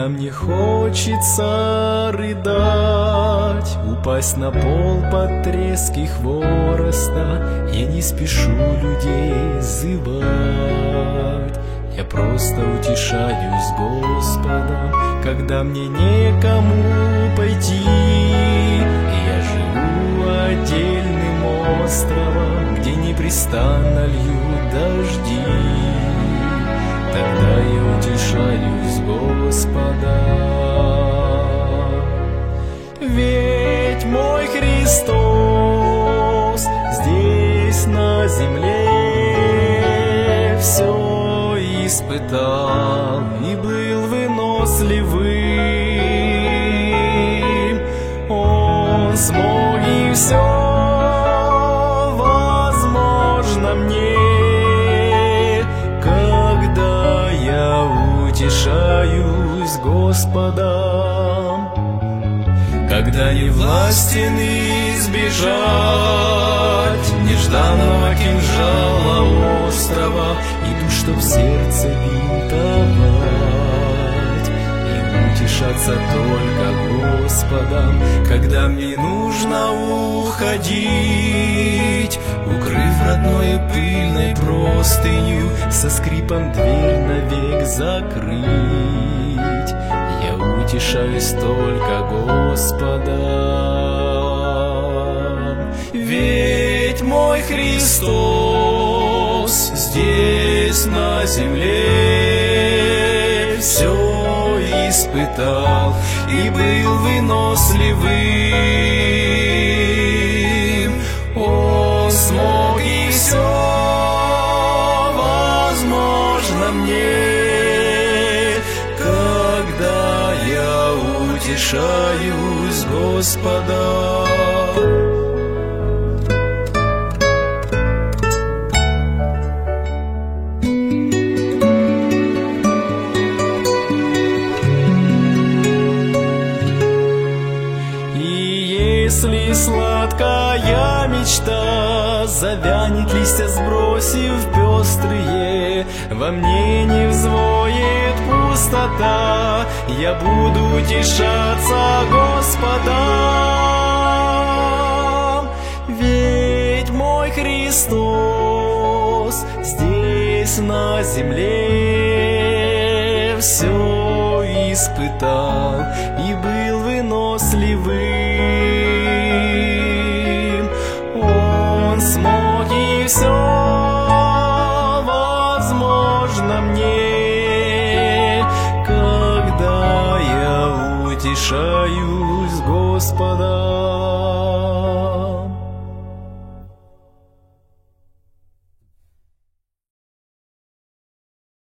Когда мне хочется рыдать, упасть на пол под трески хвороста, я не спешу людей зывать. Я просто утешаюсь Господом, когда мне некому пойти. Я живу отдельным островом, где непрестанно льют дожди. Тогда я утешаюсь Господом. Ведь мой Христос здесь на земле все испытал и был выносливым. Он смог и все возможно мне, когда я утешаюсь Господом. Когда не властен избежать нежданного кинжала острова, иду, чтоб сердце бинтовать и утешаться только Господом. Когда мне нужно уходить, укрыв родной пыльной простынью, со скрипом дверь навек закрыть, я утешаюсь только Господом. Ведь мой Христос здесь на земле все испытал и был выносливым. Он смог и все возможно мне, когда я утешаюсь Господом. Если сладкая мечта завянет, листья сбросив пестрые, во мне не взвоет пустота, я буду утешаться Господом. Ведь мой Христос здесь на земле все испытал и был выносливым. Он смог и все возможно мне, когда я утешаюсь Господом.